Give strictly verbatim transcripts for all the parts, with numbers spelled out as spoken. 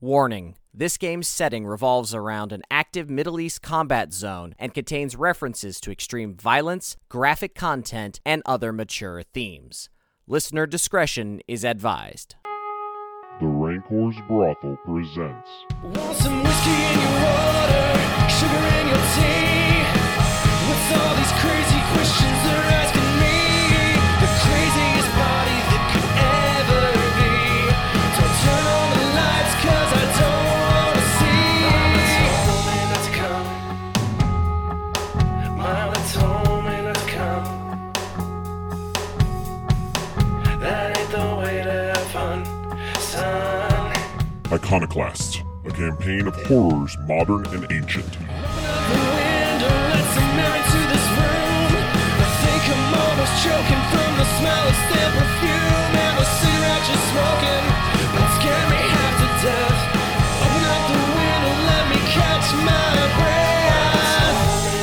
Warning. This game's setting revolves around an active Middle East combat zone and contains references to extreme violence, graphic content, and other mature themes. Listener discretion is advised. The Rancor's Brothel presents. Want some whiskey in your water, sugar in your tea? What's all these crazy questions they're asking me? The craziest body that could ever be. Don't turn on the lights cause I don't wanna see. Mama told me not to come. Mama told me not to come. That ain't the way to have fun. Iconoclasts, a campaign of horrors modern and ancient. Open up the window, let some air into this room. I think I'm almost choking from the smell of stale perfume and the cigarette you're smoking. Don't scare me half to death. Open up the window, let me catch my breath.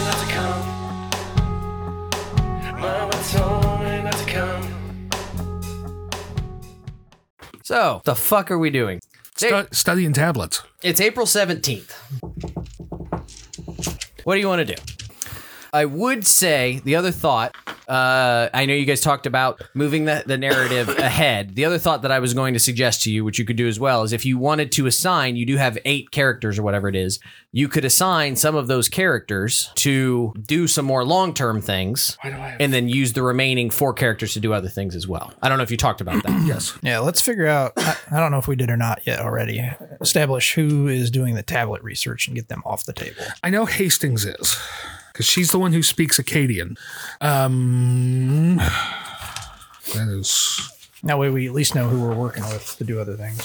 Mama told me not to come. Mama told me not to come. So, the fuck are we doing? Stu- studying tablets. It's April seventeenth. What do you want to do? I would say the other thought, uh, I know you guys talked about moving the, the narrative ahead. The other thought that I was going to suggest to you, which you could do as well, is if you wanted to assign, you do have eight characters or whatever it is, you could assign some of those characters to do some more long-term things and then use the remaining four characters to do other things as well. I don't know if you talked about that. Yes. Yeah, let's figure out, I, I don't know if we did or not yet already, establish who is doing the tablet research and get them off the table. I know Hastings is, because she's the one who speaks Akkadian. Um, that is... That way we at least know who we're working with to do other things.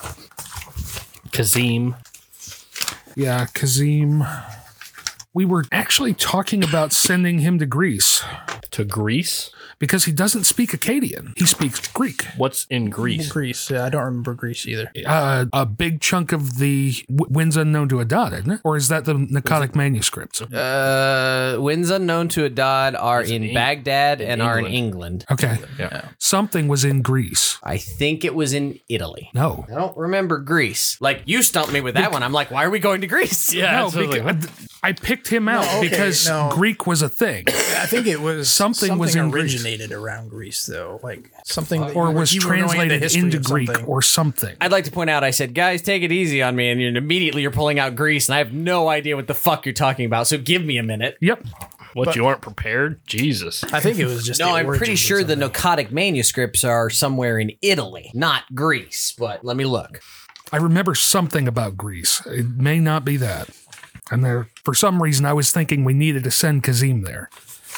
Kazim. Yeah, Kazim. We were actually talking about sending him to Greece. To Greece? Because he doesn't speak Akkadian. He speaks Greek. What's in Greece? Greece. Yeah, I don't remember Greece either. Uh, a big chunk of the w- Winds Unknown to Adad, isn't it? Or is that the Nakadic manuscripts? Uh, Winds Unknown to Adad are in, in Baghdad in and are in England. England. Okay. Yeah. Something was in Greece. I think it was in Italy. No. I don't remember Greece. Like, you stumped me with that one. I'm like, why are we going to Greece? Yeah, No, absolutely. because I picked him out No, okay, because no. Greek was a thing. I think it was Something was in Greece. originated around Greece, though. Like something that Or you were- was you were going into translated history into of Greek something. or something. I'd like to point out, I said, guys, take it easy on me. And you're, immediately you're pulling out Greece, and I have no idea what the fuck you're talking about. So give me a minute. Yep. What, But- you aren't prepared? Jesus. I think it was just. No, the I'm pretty origins of sure the something. Nakadic manuscripts are somewhere in Italy, not Greece. But let me look. I remember something about Greece. It may not be that. And there, for some reason, I was thinking we needed to send Kazim there.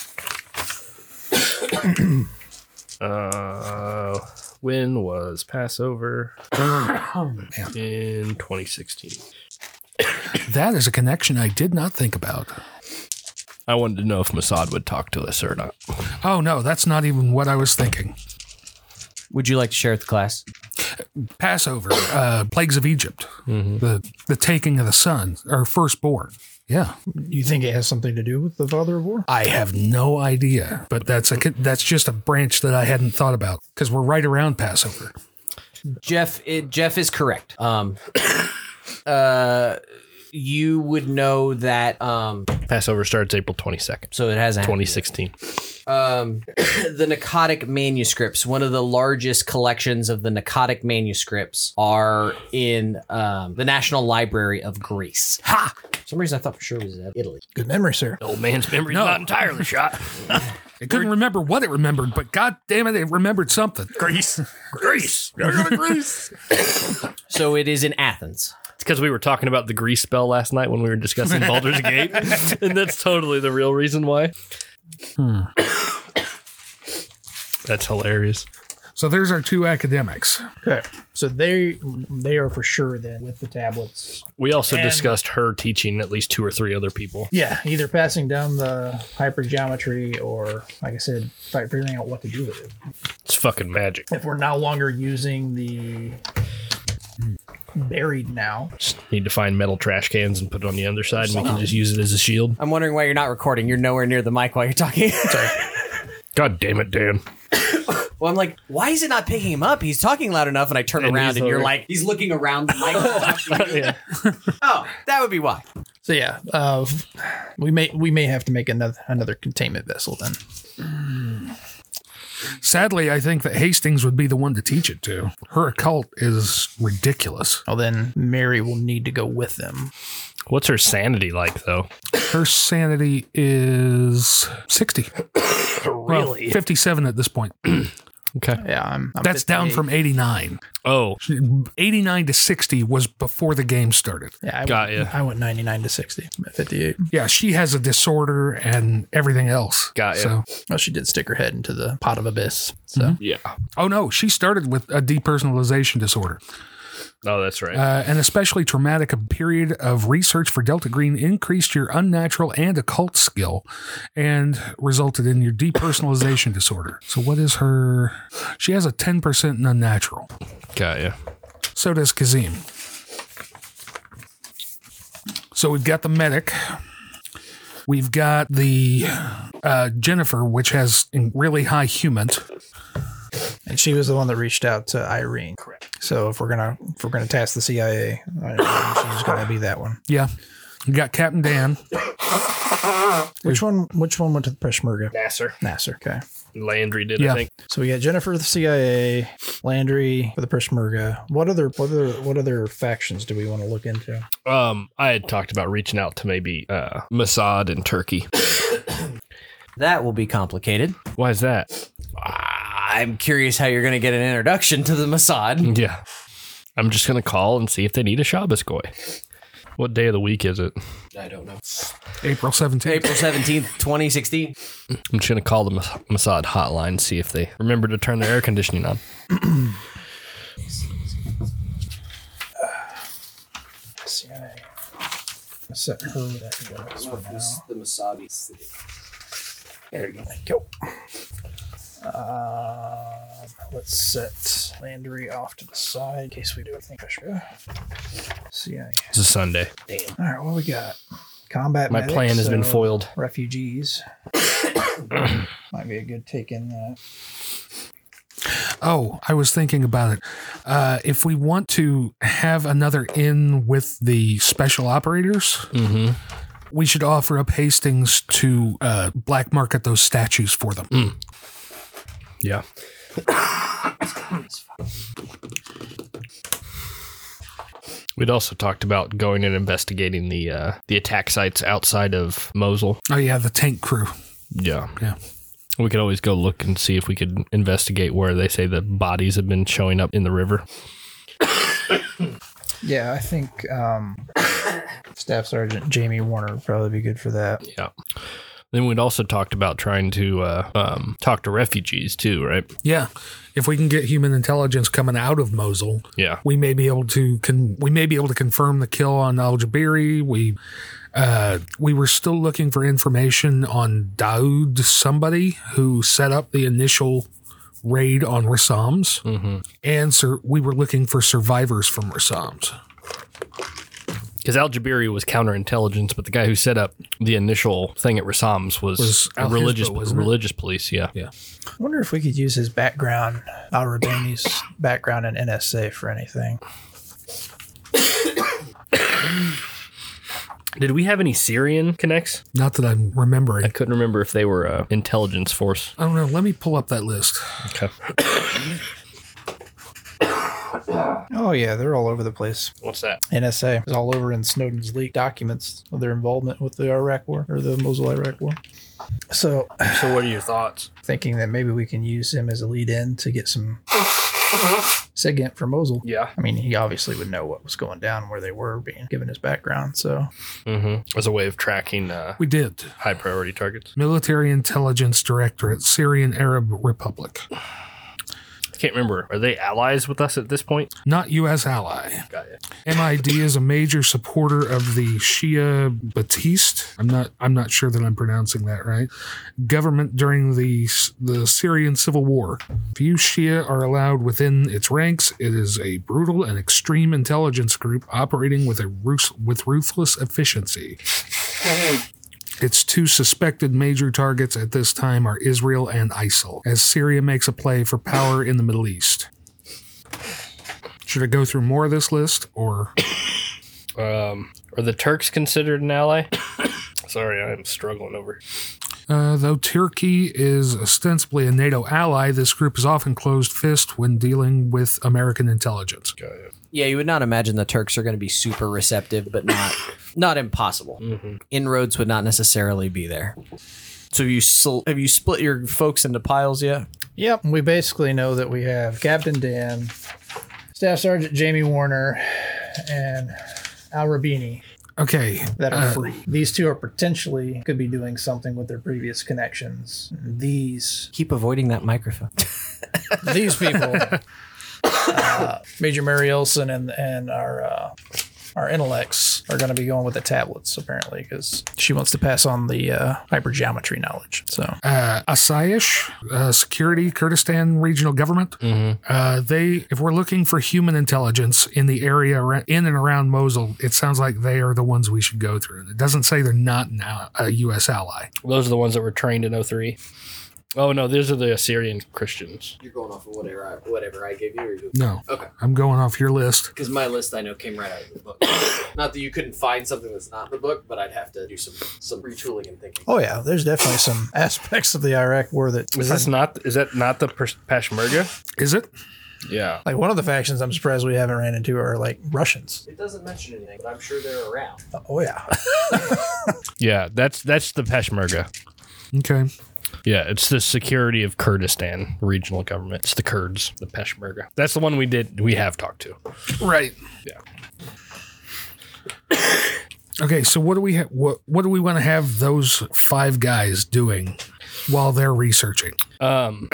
Uh, when was Passover? Oh, man. In twenty sixteen. That is a connection I did not think about. I wanted to know if Mossad would talk to us or not. Oh, no, that's not even what I was thinking. Would you like to share with the class? Passover, uh, plagues of Egypt, the the taking of the son, or firstborn. Yeah, You think it has something to do with the Father of War? I have no idea, but that's a that's just a branch that I hadn't thought about because we're right around Passover. Jeff, it, Jeff is correct. Um, uh, you would know that. Um, Passover starts April twenty-second, so it hasn't. twenty sixteen. Um, the Nakadic manuscripts, one of the largest collections of the Nakadic manuscripts, are in um, the National Library of Greece. Ha! For some reason, I thought for sure it was in Italy. Good memory, sir. Old man's memory's No. not entirely shot. It couldn't remember what it remembered, but god damn it, it remembered something. Greece. Greece. Greece. So it is in Athens. It's because we were talking about the Grease spell last night when we were discussing Baldur's Gate. And that's totally the real reason why. Hmm. That's hilarious. So there's our two academics. Okay. So they they are for sure then with the tablets. We also And- discussed her teaching at least two or three other people. Yeah, either passing down the hypergeometry or, like I said, fi- figuring out what to do with it. It's fucking magic. If we're no longer using the buried now, Just need to find metal trash cans and put it on the underside, and we can just use it as a shield. I'm wondering why you're not recording. You're nowhere near the mic while you're talking. God damn it, Dan. Well, I'm like, why is it not picking him up? He's talking loud enough, and I turn And around, he's and you're over- like, he's looking around the mic. to talk to you. Yeah. Oh, that would be why. So yeah, uh, we may we may have to make another another containment vessel then. Sadly, I think that Hastings would be the one to teach it to. Her occult is ridiculous. Well, then Mary will need to go with them. What's her sanity like, though? Her sanity is sixty. Well, Really? fifty-seven at this point. Okay. Yeah, I'm. I'm That's down fifty-eight. from eighty-nine. Oh, eighty-nine to sixty was before the game started. Yeah, I got went, ya. I went ninety-nine to sixty. I'm at fifty-eight. Yeah, she has a disorder and everything else. Got ya. So, Well, she did stick her head into the pot of abyss. So yeah. oh no, she started with a depersonalization disorder. Oh, that's right. Uh, an especially traumatic period of research for Delta Green increased your unnatural and occult skill and resulted in your depersonalization disorder. So what is her... She has a ten percent in unnatural. Got you. So does Kazim. So we've got the medic. We've got the uh, Jennifer, which has really high human. and she was the one that reached out to Irene. Correct. So if we're gonna if we're gonna task the C I A, I- she's gonna be that one. Yeah. You got Captain Dan. Which one? Which one went to the Peshmerga? Nasser. Nasser. Okay. Landry did, Yeah. I think. So we got Jennifer for the C I A, Landry for the Peshmerga. What other what other what other factions do we want to look into? Um, I had talked about reaching out to maybe uh, Mossad in Turkey. That will be complicated. Why is that? I'm curious how you're going to get an introduction to the Mossad. Yeah. I'm just going to call and see if they need a Shabbos goy. What day of the week is it? I don't know. April seventeenth. April seventeenth, twenty sixteen. I'm just going to call the Mos- Mossad hotline and see if they remember to turn their air conditioning on. C I A. Set her with academics for now. The Mossad. There you go. Thank you. Um, let's set Landry off to the side in case we do anything extra. C I A. It's a Sunday. All right, what we got? Combat. My medics, plan has been so foiled. Refugees. Might be a good take in that. Oh, I was thinking about it. Uh, if we want to have another in with the special operators, we should offer up Hastings to uh, black market those statues for them. Yeah. We'd also talked about going and investigating the uh, the attack sites outside of Mosul. Oh, yeah, the tank crew. Yeah. Yeah. We could always go look and see if we could investigate where they say the bodies have been showing up in the river. Yeah, I think um, Staff Sergeant Jamie Warner would probably be good for that. Yeah. Then we'd also talked about trying to uh, um, talk to refugees too, right? Yeah. If we can get human intelligence coming out of Mosul, Yeah. we may be able to con- we may be able to confirm the kill on Al Jabiri. We uh, we were still looking for information on Daoud, somebody who set up the initial raid on Rassams, Mm-hmm. and sur- we were looking for survivors from Rassams. Because Al Jabiri was counterintelligence, but the guy who set up the initial thing at Rassams was, Was a Al religious Hizbah, wasn't it? religious police. Yeah. Yeah. I wonder if we could use his background, Al Rabani's background in N S A for anything. Did we have any Syrian connects? Not that I'm remembering. I couldn't remember if they were a intelligence force. I don't know. Let me pull up that list. Okay. Oh yeah, they're all over the place. What's that? N S A is all over in Snowden's leaked documents of their involvement with the Iraq War or the Mosul Iraq War. So, So what are your thoughts? thinking that maybe we can use him as a lead-in to get some SIGINT for Mosul. Yeah. I mean, he obviously would know what was going down, where they were, being given his background. So, Mm-hmm. As a way of tracking uh, We did. high priority targets. Military Intelligence Directorate, Syrian Arab Republic. I can't remember. Are they allies with us at this point? Not U S ally. Got it. M I D is a major supporter of the Shia Batiste. I'm not. I'm not sure that I'm pronouncing that right. Government during the the Syrian civil war. Few Shia are allowed within its ranks. It is a brutal and extreme intelligence group operating with a rus- with ruthless efficiency. Its two suspected major targets at this time are Israel and ISIL, as Syria makes a play for power in the Middle East. Should I go through more of this list, or... Um, are the Turks considered an ally? Sorry, I'm struggling over. Uh, though Turkey is ostensibly a NATO ally, this group is often closed-fist when dealing with American intelligence. Yeah, you would not imagine the Turks are going to be super receptive, but not not impossible. Mm-hmm. Inroads would not necessarily be there. So have you sl- have you split your folks into piles yet? Yep. We basically know that we have Captain Dan, Staff Sergeant Jamie Warner, and Al Rabini Okay. that are uh, free. These two are potentially could be doing something with their previous connections. These Keep avoiding that microphone. these people, uh, Major Mary Olson and and our uh, our intellects are going to be going with the tablets apparently because she wants to pass on the uh, hypergeometry knowledge. So uh, Asayish, uh, Security, Kurdistan Regional Government. Uh, they, if we're looking for human intelligence in the area ar- in and around Mosul, it sounds like they are the ones we should go through. It doesn't say they're not an al- a U S ally. Those are the ones that were trained in oh three. Oh, no, these are the Assyrian Christians. You're going off of whatever I, whatever I gave you? Or you No. Okay. I'm going off your list. Because my list I know came right out of the book. Not that you couldn't find something that's not in the book, but I'd have to do some some retooling and thinking. oh yeah, there's definitely some aspects of the Iraq war that Is this not, is that not the Pers- Peshmerga? Is it? Yeah. like one of the factions I'm surprised we haven't ran into are like Russians. It doesn't mention anything, but I'm sure they're around. Oh yeah. Yeah, that's that's the Peshmerga. Okay. Yeah, it's the security of Kurdistan regional government. It's the Kurds, the Peshmerga. That's the one we did. We have talked to. Right. Yeah. Okay, so what do we ha- what what do we want to have those five guys doing while they're researching? Um,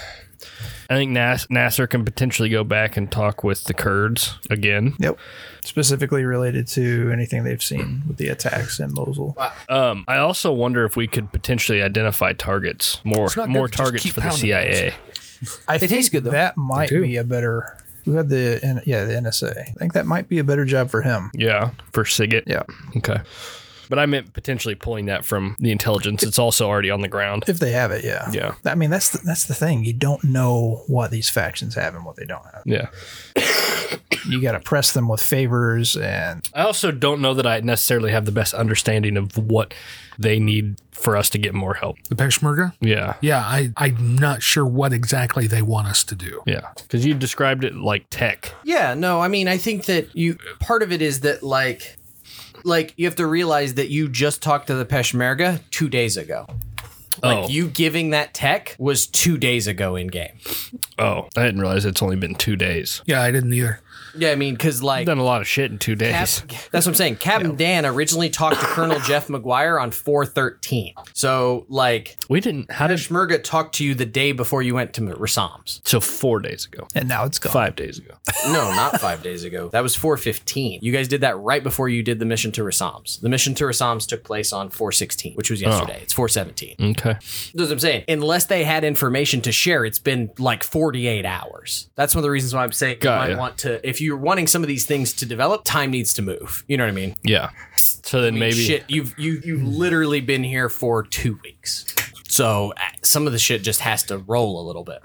I think Nas- Nasser can potentially go back and talk with the Kurds again. Yep. Specifically related to anything they've seen with the attacks in Mosul. Um, I also wonder if we could potentially identify targets, more not more good to just targets keep for the pounding C I A. I They think taste good, though. that might do. be a better. Who had the N- yeah the N S A? I think that might be a better job for him. Yeah, for Siget. Yeah. Okay. But I meant potentially pulling that from the intelligence. It's also already on the ground. If they have it, yeah. Yeah. I mean, that's the, that's the thing. You don't know what these factions have and what they don't have. Yeah. You got to press them with favors, and I also don't know that I necessarily have the best understanding of what they need for us to get more help. The Peshmerga? Yeah. Yeah, I, I'm not sure what exactly they want us to do. Yeah. Because you described it like tech. Yeah, no, I mean, I think that you part of it is that like, like you have to realize that you just talked to the Peshmerga two days ago. Like Oh. you giving that tech was two days ago in game. Oh, I didn't realize it's only been two days. Yeah, I didn't either. Yeah, I mean, because like I've done a lot of shit in two Cap- days. that's what I'm saying. Captain Dan originally talked to Colonel Jeff McGuire on four thirteen. So like We didn't. How did? Peshmerga talked to you the day before you went to Rassams. So four days ago. and now it's gone. Five days ago. No, not five days ago. That was four fifteen. You guys did that right before you did the mission to Rassams. The mission to Rassams took place on four sixteen, which was yesterday. It's four seventeen. Okay. That's what I'm saying. Unless they had information to share, it's been like forty-eight hours. That's one of the reasons why I'm saying you Got might ya. want to, if you're wanting some of these things to develop, time needs to move. You know what I mean? Yeah. So then I mean, maybe. shit, you've you you've literally been here for two weeks. So uh, some of the shit just has to roll a little bit.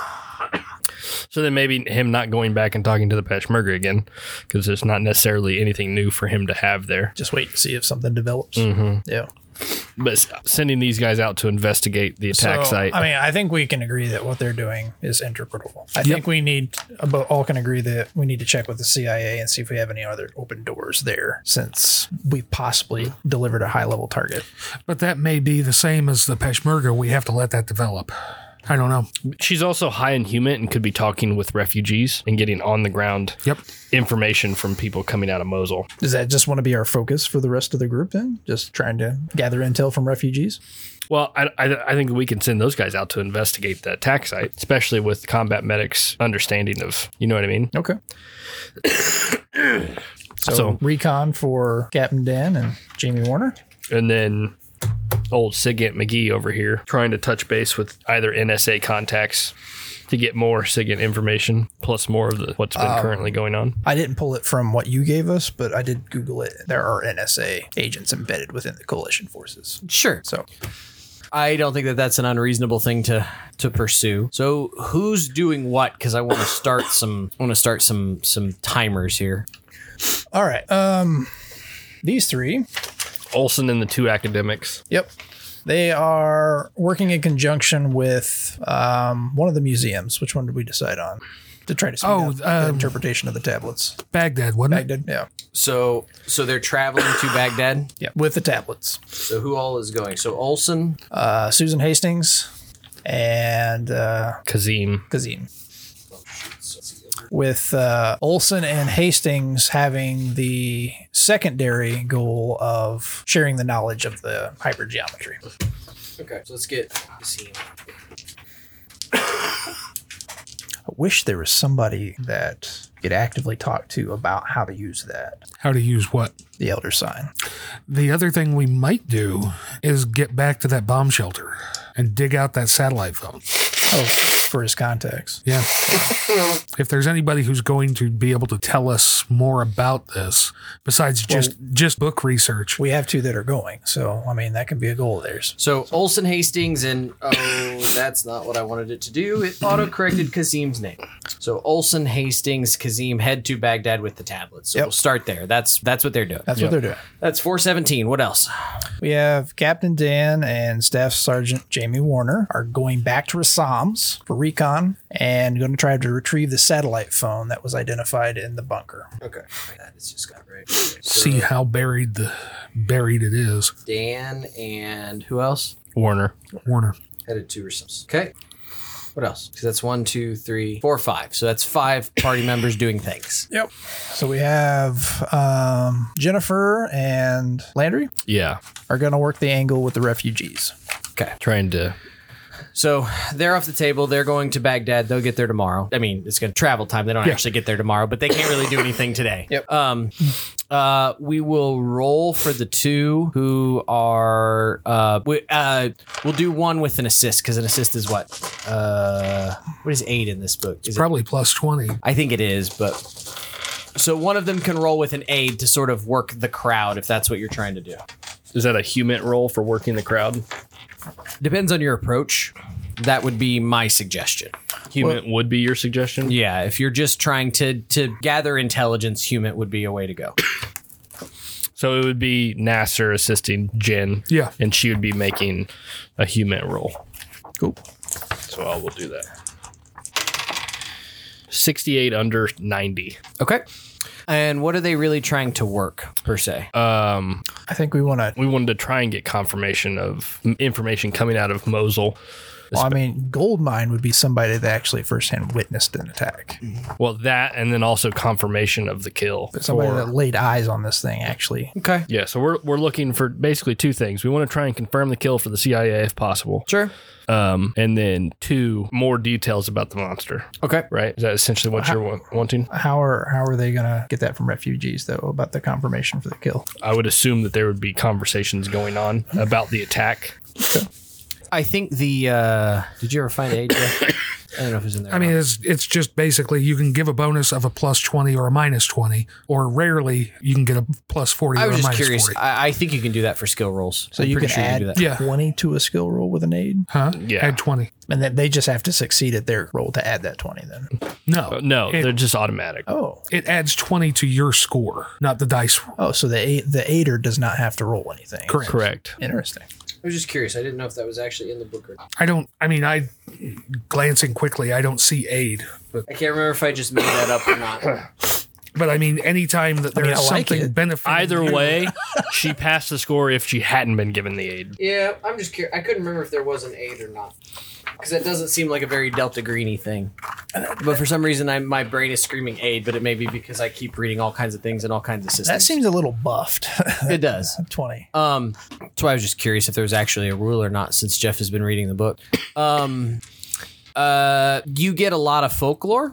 So then maybe him not going back and talking to the Peshmerga again, because there's not necessarily anything new for him to have there. Just wait and see if something develops. Mm-hmm. Yeah. But s- sending these guys out to investigate the attack So, site. I mean, I think we can agree that what they're doing is interpretable. I think we need, about all can agree that we need to check with the C I A and see if we have any other open doors there, since we possibly delivered a high level target. But that may be the same as the Peshmerga. We have to let that develop. I don't know. She's also high in human and could be talking with refugees and getting on the ground Yep. information from people coming out of Mosul. Does that just want to be our focus for the rest of the group then? Just trying to gather intel from refugees? Well, I, I, I think we can send those guys out to investigate the attack site, especially with combat medics' understanding of, you know what I mean? Okay. so, So- recon for Captain Dan and Jamie Warner. And then old Sigint McGee over here trying to touch base with either N S A contacts to get more SIGINT information, plus more of the what's been Um, currently going on. I didn't pull it from what you gave us, but I did Google it. There are N S A agents embedded within the coalition forces. Sure. So I don't think that that's an unreasonable thing to to pursue. So who's doing what? Because I want to start some. I want to start some some timers here. all right. Um these three. Olson and the two academics. Yep. They are working in conjunction with um, one of the museums. Which one did we decide on? To try to speed Oh, up the um, interpretation of the tablets. Baghdad, wasn't it? Baghdad? Yeah. So so they're traveling to Baghdad. Yeah. With the tablets. So who all is going? So Olson. Uh, Susan Hastings and uh, Kazim. Kazim. With uh, Olson and Hastings having the secondary goal of sharing the knowledge of the hypergeometry. Okay, so let's get. I wish there was somebody that could actively talk to about how to use that, How to use what? the Elder Sign. The other thing we might do is get back to that bomb shelter and dig out that satellite phone. Oh, for his contacts. Yeah. If there's anybody who's going to be able to tell us more about this, besides just just book research. We have two that are going, so I mean that can be a goal of theirs. So Olson Hastings and oh, that's not what I wanted it to do. It auto corrected Kazim's name. So Olson Hastings Kazim head to Baghdad with the tablets. So Yep. we'll start there. That's that's what they're doing. That's what they're doing. That's four seventeen. What else? We have Captain Dan and Staff Sergeant Jamie Warner are going back to Rassams for recon and going to try to retrieve the satellite phone that was identified in the bunker. Okay, that is just got right. See how buried the buried it is. Dan and who else? Warner. Warner. Headed to Rassams. Okay. What else? Because that's one, two, three, four, five. So that's five party members doing things. Yep. So we have um, Jennifer and Landry Yeah. are going to work the angle with the refugees. Okay. Trying to. So they're off the table. They're going to Baghdad. They'll get there tomorrow. I mean, it's going to travel time. They don't Yeah. actually get there tomorrow, but they can't really do anything today. Yep. Um, uh, we will roll for the two who are. Uh, we, uh, we'll do one with an assist because an assist is what? Uh, what is aid in this book? Is it, Probably plus twenty. I think it is, but so one of them can roll with an aid to sort of work the crowd if that's what you're trying to do. Is that a human role for working the crowd? Depends on your approach. That would be my suggestion. Human would be your suggestion? Yeah, if you're just trying to to gather intelligence, human would be a way to go. So it would be Nasser assisting Jen. Yeah. And she would be making a human roll. Cool. So I will do that. sixty-eight under ninety. Okay. And what are they really trying to work, per se? Um, I think we want to. we wanted to try and get confirmation of information coming out of Mosul. Well, I mean, Goldmine would be somebody that actually firsthand witnessed an attack. Well, that and then also confirmation of the kill. Somebody for- that laid eyes on this thing, actually. Okay. Yeah, so we're we're looking for basically two things. We want to try and confirm the kill for the C I A if possible. Sure. Um, and then two, more details about the monster. Okay. Right? Is that essentially what you're wa- wanting? How are how are they going to get that from refugees, though, about the confirmation for the kill? I would assume that there would be conversations going on about the attack. I think the. Uh, did you ever find A J? I don't know if it's in there. I mean, it's it's just basically you can give a bonus of a plus twenty or a minus twenty, or rarely you can get a plus forty I or was a just minus curious. forty. I, I think you can do that for skill rolls. So I'm you pretty can sure add do that. Yeah. twenty to a skill roll with an aid, Huh? Yeah. Add twenty. and then they just have to succeed at their roll to add that twenty. Then, No. Uh, no, It, they're just automatic. oh, it adds twenty to your score, not the dice. oh, so the aid, the aider does not have to roll anything. Correct. Correct. Interesting. I was just curious. I didn't know if that was actually in the book or not. I don't, I mean, I, glancing quickly, I don't see aid. But, I can't remember if I just made that up or not. but I mean, anytime that there's mean, I like something it. benefiting Either you- way, she passed the score if she hadn't been given the aid. Yeah, I'm just curious. I couldn't remember if there was an aid or not. Because that doesn't seem like a very Delta Greeny thing. But for some reason, I, my brain is screaming aid, but it may be because I keep reading all kinds of things and all kinds of systems. That seems a little buffed. It does. twenty. Um, that's why I was just curious if there was actually a rule or not, since Jeff has been reading the book. Um, uh, you get a lot of folklore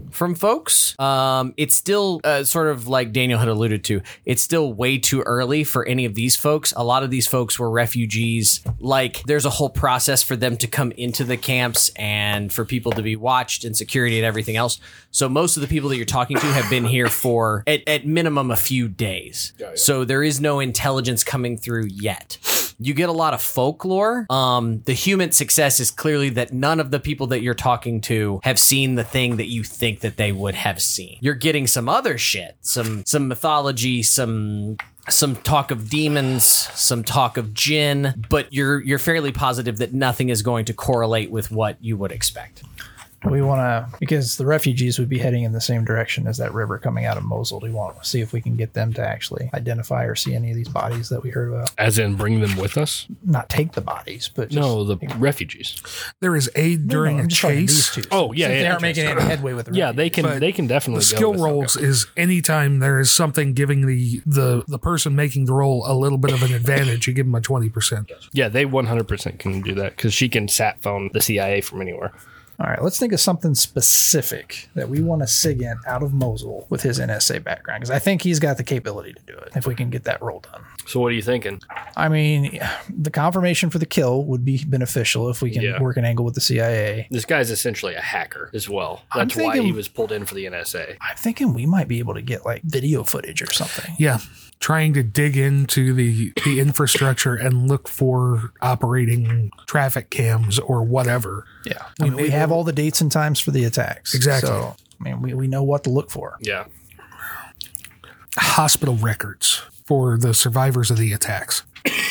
from folks. Um, it's still uh, sort of like Daniel had alluded to. It's still way too early for any of these folks. A lot of these folks were refugees. Like, there's a whole process for them to come into the camps and for people to be watched and security and everything else. So most of the people that you're talking to have been here for at, at minimum a few days. Yeah, yeah. So there is no intelligence coming through yet. You get a lot of folklore. Um, the human success is clearly that none of the people that you're talking to have seen the thing that you think that they would have seen. You're getting some other shit, some some mythology, some some talk of demons, some talk of jinn, but you're you're fairly positive that nothing is going to correlate with what you would expect. We want to, because the refugees would be heading in the same direction as that river coming out of Mosul. We want to see if we can get them to actually identify or see any of these bodies that we heard about. As in bring them with us? Not take the bodies, but just, no, the refugees. There is aid during no, no, a chase. Oh, yeah. Since yeah they aren't making any headway with the Yeah, refugees. they can But they can definitely The go skill with rolls them. is anytime there is something giving the, the, the person making the roll a little bit of an advantage, you give them a twenty percent. Yeah, they one hundred percent can do that because she can sat phone the C I A from anywhere. All right, let's think of something specific that we want to SIGINT out of Mosul with his N S A background, because I think he's got the capability to do it if we can get that roll done. So what are you thinking? I mean, the confirmation for the kill would be beneficial if we can Yeah. work an angle with the C I A. This guy's essentially a hacker as well. I'm That's why thinking- he was pulled in for the N S A. I'm thinking we might be able to get like video footage or something. Yeah. Trying to dig into the, the infrastructure and look for operating traffic cams or whatever. Yeah. I mean, we have all the dates and times for the attacks. Exactly. So, I mean, we, we know what to look for. Yeah. Hospital records for the survivors of the attacks.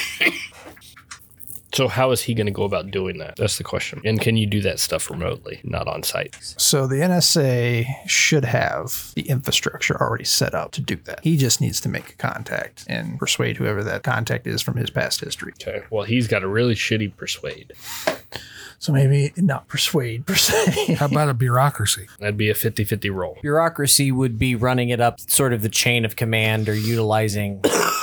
So how is he going to go about doing that? That's the question. And can you do that stuff remotely, not on site? So the N S A should have the infrastructure already set up to do that. He just needs to make a contact and persuade whoever that contact is from his past history. Okay. Well, he's got a really shitty persuade. So maybe not persuade per se. How about a bureaucracy? That'd be a fifty-fifty roll. Bureaucracy would be running it up sort of the chain of command or utilizing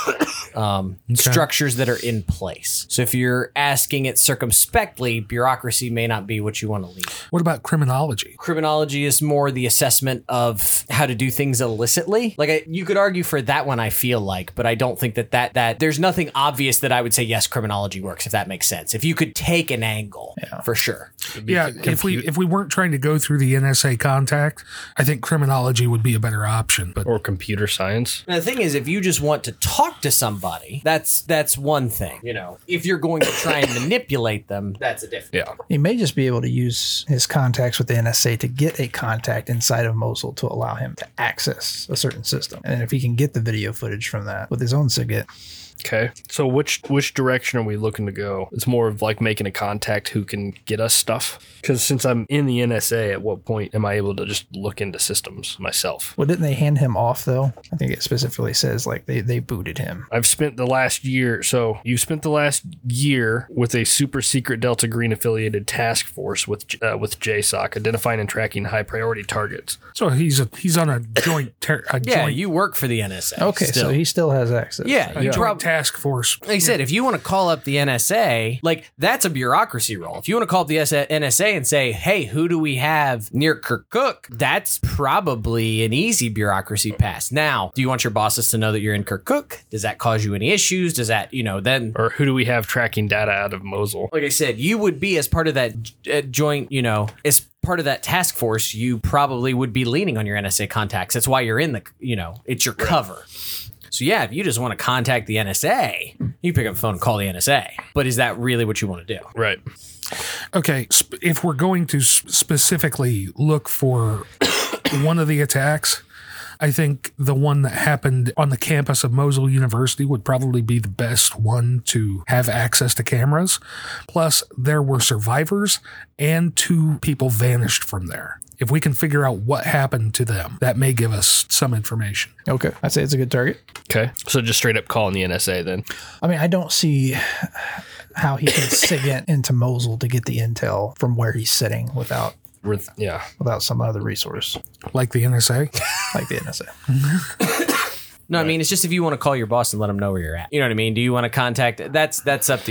um, structures that are in place. So if you're asking it circumspectly, bureaucracy may not be what you want to lead. What about criminology? Criminology is more the assessment of how to do things illicitly. Like I, you could argue for that one, I feel like, but I don't think that, that that there's nothing obvious that I would say, yes, criminology works, if that makes sense. If you could take an angle, Yeah. for sure. Yeah, if we if we weren't trying to go through the N S A contact, I think criminology would be a better option. But Or computer science. And the thing is, if you just want to talk to somebody, that's that's one thing. You know, if you're going to try and manipulate them, that's a different. Yeah. He may just be able to use his contacts with the N S A to get a contact inside of Mosul to allow him to access a certain system. And if he can get the video footage from that with his own SIGINT, Okay. So which which direction are we looking to go? It's more of like making a contact who can get us stuff. Because since I'm in the N S A, at what point am I able to just look into systems myself? well, didn't they hand him off though? I think it specifically says like they, they booted him. I've spent the last year. So you spent the last year with a super secret Delta Green affiliated task force with uh, with J SOC, identifying and tracking high priority targets. so he's a he's on a joint ter- a Yeah, joint, you work for the N S A. Okay, still. so he still has access. Yeah, a you joint prob- task force. Like I said, if you want to call up the N S A, like that's a bureaucracy role. If you want to call up the N S A and say, hey, who do we have near Kirkuk? That's probably an easy bureaucracy pass. Now, do you want your bosses to know that you're in Kirkuk? Does that cause you any issues? Does that, you know, then... Or who do we have tracking data out of Mosul? Like I said, you would be as part of that uh, joint, you know, as part of that task force, you probably would be leaning on your N S A contacts. That's why you're in the, you know, it's your cover. So yeah, if you just want to contact the N S A, you pick up the phone and call the N S A. But is that really what you want to do? Right. Okay, sp- if we're going to s- specifically look for one of the attacks, I think the one that happened on the campus of Mosul University would probably be the best one to have access to cameras. Plus, there were survivors and two people vanished from there. If we can figure out what happened to them, that may give us some information. Okay, I'd say it's a good target. Okay. So just straight up calling the N S A then. I mean, I don't see how he can SIGINT into Mosul to get the intel from where he's sitting without With, yeah. without some other resource Like the N S A? like the N S A. No, I mean, it's just if you want to call your boss and let them know where you're at. You know what I mean? Do you want to contact? That's that's up to you.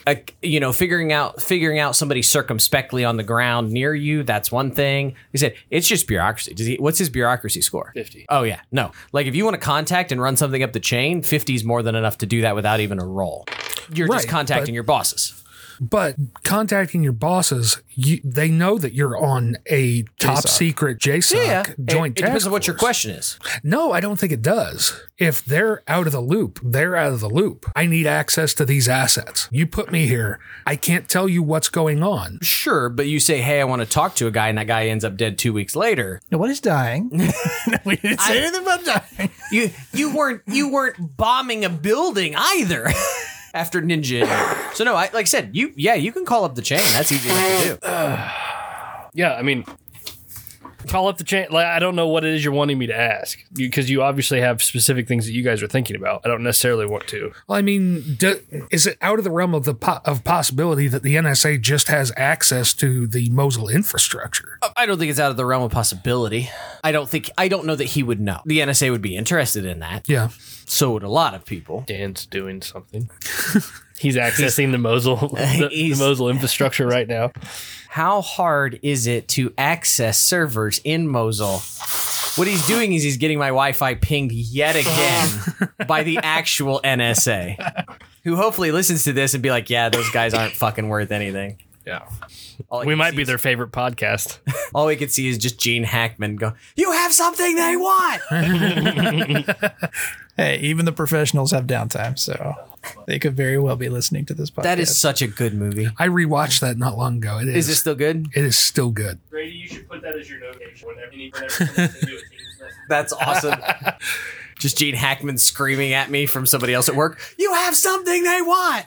uh, you know, figuring out figuring out somebody circumspectly on the ground near you, that's one thing. He said it's just bureaucracy. Does he? What's his bureaucracy score? fifty. Oh yeah, no. Like if you want to contact and run something up the chain, fifty is more than enough to do that without even a roll. You're Right, just contacting but- your bosses. But contacting your bosses, you, they know that you're on a top secret J SOC Yeah, joint it, it depends task on what your force. question is. No, I don't think it does. If they're out of the loop, they're out of the loop. I need access to these assets. You put me here. I can't tell you what's going on. Sure, but you say, "Hey, I want to talk to a guy," and that guy ends up dead two weeks later. Nobody's dying. We didn't say anything about dying. You you weren't you weren't bombing a building either. After Ninja, so no, I like I said, you yeah, you can call up the chain. That's easy enough to do. Yeah, I mean, call up the chain. Like, I don't know what it is you're wanting me to ask because you, you obviously have specific things that you guys are thinking about. I don't necessarily want to. Well, I mean, do, is it out of the realm of the po- of possibility that the N S A just has access to the Mosul infrastructure? I don't think it's out of the realm of possibility. I don't think I don't know that he would know. The N S A would be interested in that. Yeah. So would a lot of people. Dan's doing something. He's accessing the Mosul the, the He's- Mosul infrastructure right now. How hard is it to access servers in Mosul? What he's doing is he's getting my Wi-Fi pinged yet again by the actual N S A, who hopefully listens to this and be like, "Yeah, those guys aren't fucking worth anything." Yeah. All I We can might see be is- their favorite podcast. All we can see is just Gene Hackman go, "You have something they want." Hey, even the professionals have downtime, so they could very well be listening to this podcast. That is such a good movie. I rewatched that not long ago. It is. Is it still good? It is still good. Brady, you should put that as your notation whenever you do That's awesome. Just Gene Hackman screaming at me from somebody else at work. You have something they want.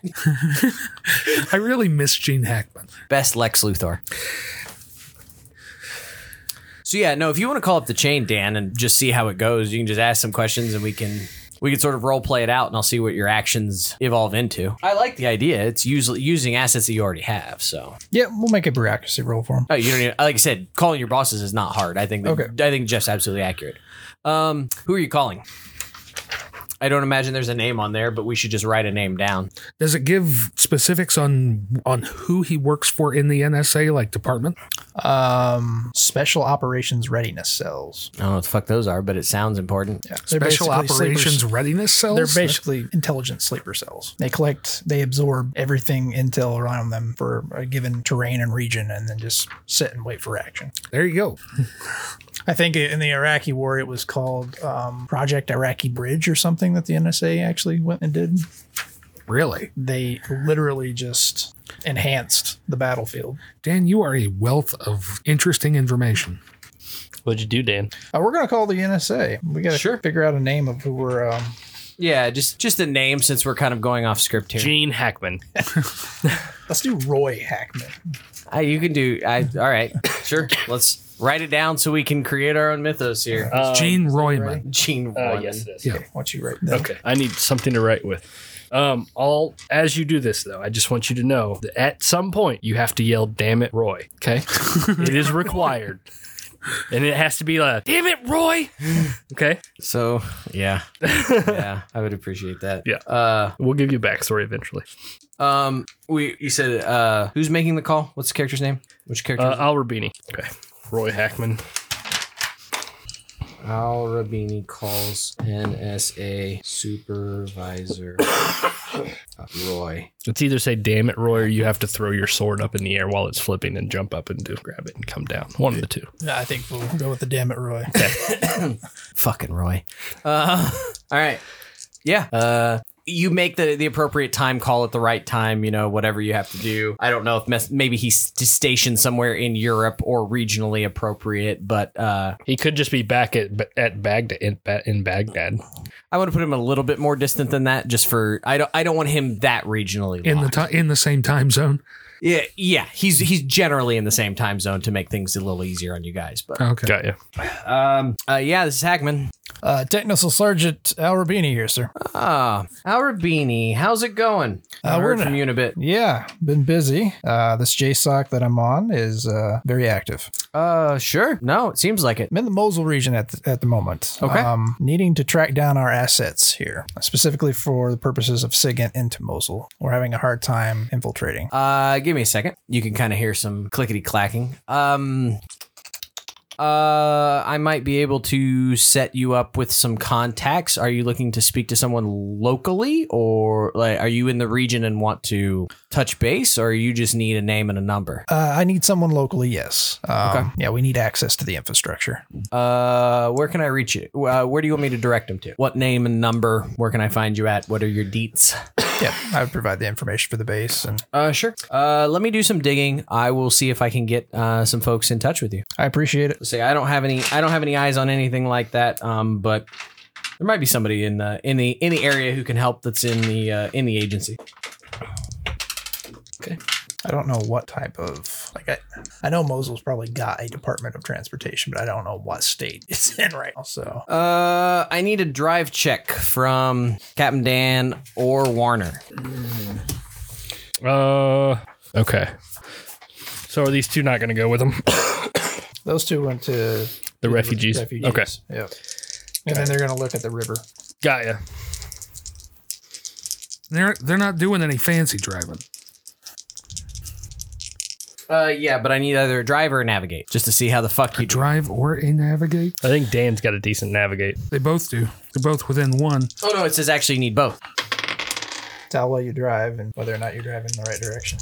I really miss Gene Hackman. Best Lex Luthor. So yeah, no, if you want to call up the chain, Dan, and just see how it goes, you can just ask some questions and we can we can sort of role play it out and I'll see what your actions evolve into. I like the idea. It's usually using assets that you already have. So Yeah, we'll make a bureaucracy roll for them. oh, you don't need, like I said, calling your bosses is not hard. I think that, Okay. I think Jeff's absolutely accurate. Um, who are you calling? I don't imagine there's a name on there, but we should just write a name down. Does it give specifics on on who he works for in the N S A, like department? Um, special operations readiness cells. I don't know what the fuck those are, but it sounds important. Yeah, they're Special basically operations sleepers. readiness cells? They're basically intelligent sleeper cells. They collect, they absorb everything intel around them for a given terrain and region, and then just sit and wait for action. There you go. I think in the Iraqi war, it was called um, Project Iraqi Bridge or something that the N S A actually went and did. Really? They literally just enhanced the battlefield. Dan, you are a wealth of interesting information. What'd you do, Dan? Uh, we're going to call the N S A. We got to Sure. figure out a name of who we're. Um, Yeah, just just a name since we're kind of going off script here. Gene Hackman. let's do Roy Hackman. Uh, you can do. I all right. Sure. Let's write it down so we can create our own mythos here. Um, Gene Royman. Gene. Uh, Royman. yes, it is. Yeah. Okay, why don't you write that? Okay, I need something to write with. Um, all as you do this though, I just want you to know that at some point you have to yell "Damn it, Roy!" Okay, it is required, and it has to be like "Damn it, Roy!" Okay, So yeah, yeah, I would appreciate that. Yeah. Uh, we'll give you a backstory eventually. um, we you said uh, who's making the call? What's the character's name? Which character? Uh, is it? Al Rabini. Okay, Roy Hackman. Al Rabini calls N S A supervisor Roy. It's either say "Damn it, Roy," or you have to throw your sword up in the air while it's flipping and jump up and do grab it and come down. One of the two. Yeah, I think we'll go with the damn it, Roy. Fucking Roy. Uh, all right. Yeah. Uh, you make the, the appropriate time call at the right time, you know, whatever you have to do. I don't know if mes- maybe he's just stationed somewhere in Europe or regionally appropriate, but uh, He could just be back at at Baghdad in, in Baghdad. I want to put him a little bit more distant than that just for I don't I don't want him that regionally In the locked. ti- in the same time zone. Yeah, yeah. He's he's generally in the same time zone to make things a little easier on you guys. But Okay. Got you. um, uh, yeah, this is Hackman. Uh, Technical Sergeant Al Rubini here, sir. Ah, Arabini, how's it going? I Uh, we're heard in from a- you in a bit. Yeah, been busy. Uh, this J SOC that I'm on is uh, very active. Uh, sure. No, it seems like it. I'm in the Mosul region at the, at the moment. Okay. Um, needing to track down our assets here, specifically for the purposes of SIGINT into Mosul. We're having a hard time infiltrating. Uh, give me a second. You can kind of hear some clickety clacking. Um, uh, I might be able to set you up with some contacts. Are you looking to speak to someone locally, or like, are you in the region and want to touch base, or you just need a name and a number? Uh, I need someone locally, yes. Um, Okay. Yeah, we need access to the infrastructure. Uh, where can I reach you? Uh, where do you want me to direct them to? What name and number? Where can I find you at? What are your deets? Yeah, I would provide the information for the base, and Uh, sure. Uh, let me do some digging. I will see if I can get uh, some folks in touch with you. I appreciate it. Say I don't have any. I don't have any eyes on anything like that. Um, but there might be somebody in the in the in the area who can help. That's in the uh, in the agency. Okay. I don't know what type of like I, I know Mosul's probably got a Department of Transportation, but I don't know what state it's in right now. So Uh, I need a drive check from Captain Dan or Warner. Uh, okay. So are these two not going to go with them? those two went to The refugees? refugees. Okay. Yep. And then they're gonna look at the river. Got ya. They're they're not doing any fancy driving. Uh, yeah, but I need either a driver or navigate just to see how the fuck you do. Drive or a navigate. I think Dan's got a decent navigate. They both do. They're both within one. Oh no, it says actually you need both. It's how well you drive and whether or not you're driving in the right direction.